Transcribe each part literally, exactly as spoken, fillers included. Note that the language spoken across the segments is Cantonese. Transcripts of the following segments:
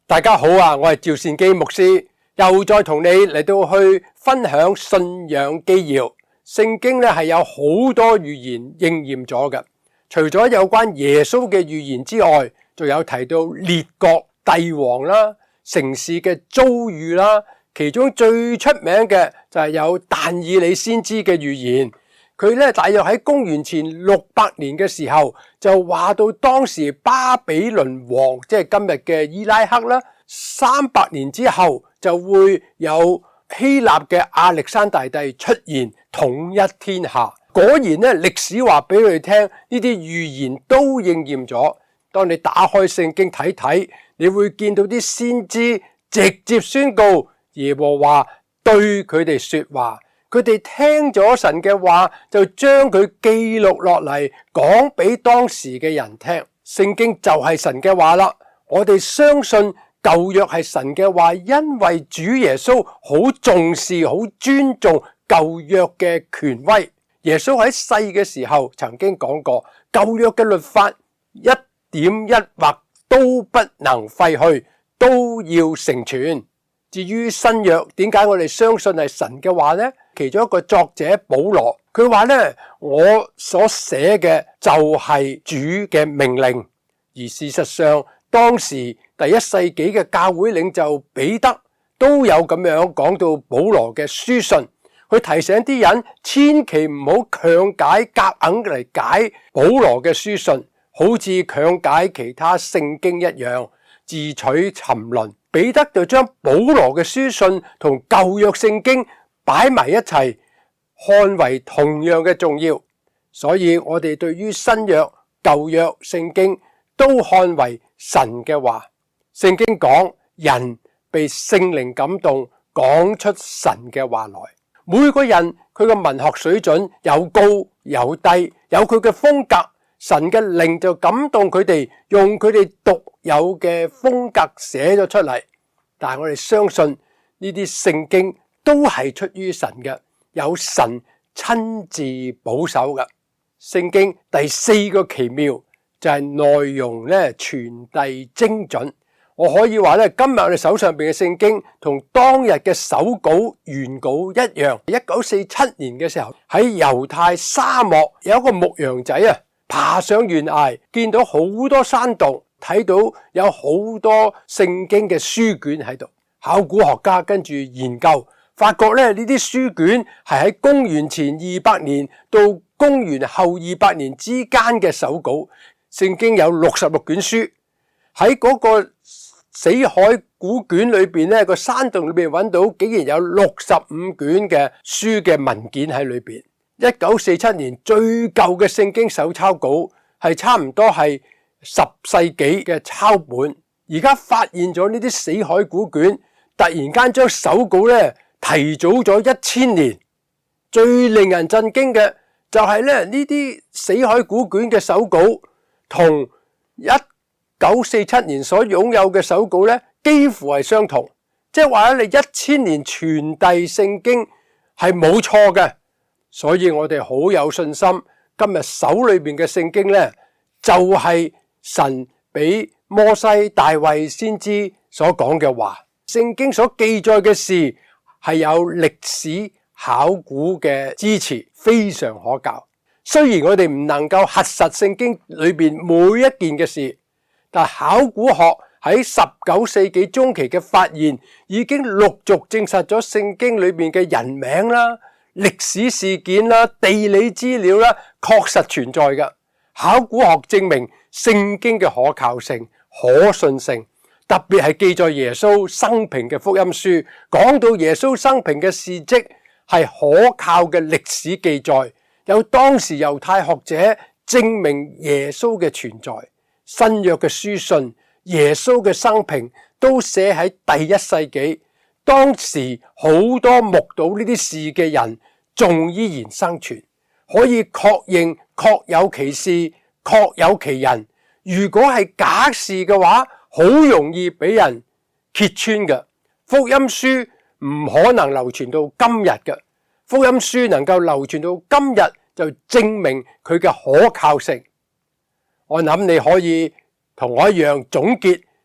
大家好啊，我係趙善基牧師，又再同你嚟到去分享信仰基要。聖經咧係有好多預言應驗咗嘅，除咗有關耶穌嘅預言之外，仲有提到列國帝王啦、城市嘅遭遇啦，其中最出名嘅就係有但以理先知嘅預言。佢咧大約喺公元前六百年嘅時候，就話到當時巴比倫王，即係今日嘅伊拉克啦，三百年之後就會有希臘嘅亞歷山大帝出現統一天下。果然咧，歷史話俾佢哋聽，呢啲預言都應驗咗。當你打開聖經睇睇，你會見到啲先知直接宣告耶和華對佢哋說話。佢哋聽咗神嘅話，就將佢記錄落嚟，講俾當時嘅人聽。聖經就係神嘅話啦。我哋相信舊約係神嘅話，因為主耶穌好重視、好尊重舊約嘅權威。耶穌喺世嘅時候曾經講過，舊約嘅律法一點一畫都不能廢去，都要成全。至於新約，點解我哋相信係神嘅話呢？其中一個作者保羅，佢話呢，我所寫嘅就係主嘅命令。而事實上，當時第一世紀嘅教會領袖彼得都有咁樣講到保羅嘅書信，佢提醒啲人千祈唔好強解夾硬嚟解保羅嘅書信，好似強解其他聖經一樣，自取沉淪。彼得就將保羅嘅書信同舊約聖經擺埋一齊，看為同樣嘅重要。所以我哋對於新約、舊約聖經都看為神嘅話。聖經講人被聖靈感動，講出神嘅話來。每個人佢嘅文學水準有高有低，有佢嘅風格。神嘅靈就感動佢哋，用佢哋獨有嘅風格寫咗出嚟。但係我哋相信呢啲聖經都係出於神嘅，有神親自保守嘅。聖經第四個奇妙就係內容咧傳遞精準。我可以話咧，今日我哋手上邊嘅聖經同當日嘅手稿原稿一樣。一九四七年嘅時候，喺猶太沙漠有一個牧羊仔啊，爬上懸崖，見到好多山洞，睇到有好多聖經嘅書卷喺度。考古學家跟住研究，發覺咧呢啲書卷係喺公元前二百年到公元後二百年之間嘅手稿。聖經有六十六卷書，喺嗰個死海古卷裏邊咧，個山洞裏邊揾到竟然有六十五卷嘅書嘅文件喺裏邊。一九四七年最舊嘅聖經手抄稿係差唔多係十世紀嘅抄本。而家發現咗呢啲死海古卷，突然間將手稿咧提早咗一千年。最令人震驚嘅就係咧呢啲死海古卷嘅手稿同一九四七年所擁有嘅手稿咧幾乎係相同，即係話咧你一千年傳遞聖經係冇錯嘅。所以我哋好有信心，今日手裏邊嘅聖經咧就係神俾摩西、大衛先知所講嘅話。聖經所記載嘅事係有歷史考古嘅支持，非常可靠。雖然我哋唔能夠核實聖經裏邊每一件嘅事，但考古學喺十九世紀中期嘅發現已經陸續證實咗聖經裏邊嘅人名啦、歷史事件啦、地理資料啦，確實存在嘅。考古學證明聖經嘅可靠性、可信性，特別係記載耶穌生平嘅福音書，講到耶穌生平嘅事蹟係可靠嘅歷史記載，有當時猶太學者證明耶穌嘅存在。新約嘅書信、耶穌嘅生平都寫喺第一世紀，當時好多目睹呢啲事嘅人仲依然生存，可以確認確有其事，確有其人。如果係假事嘅話，好容易俾人揭穿嘅。福音書唔可能流傳到今日嘅，福音書能夠流傳到今日，就證明佢嘅可靠性。我諗你可以同我一樣總結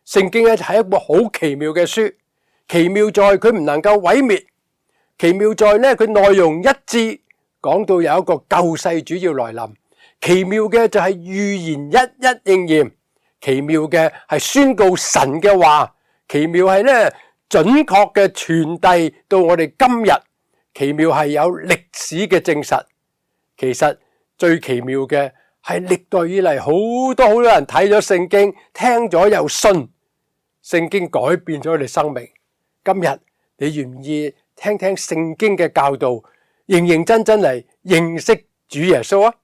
聖經咧係一部好奇妙嘅書，奇妙在佢唔能夠毀滅，奇妙在咧佢內容一致，講到有一個救世主要來臨。奇妙嘅就係預言一一應驗，奇妙嘅係宣告神嘅話，奇妙係咧準確嘅傳遞到我哋今日，奇妙係有歷史嘅證實。其實最奇妙嘅係歷代以嚟好多好多人睇咗聖經，聽咗又信，聖經改變咗佢哋生命。今日你願唔願意聽聽聖經嘅教導，認認真真嚟認識主耶穌啊？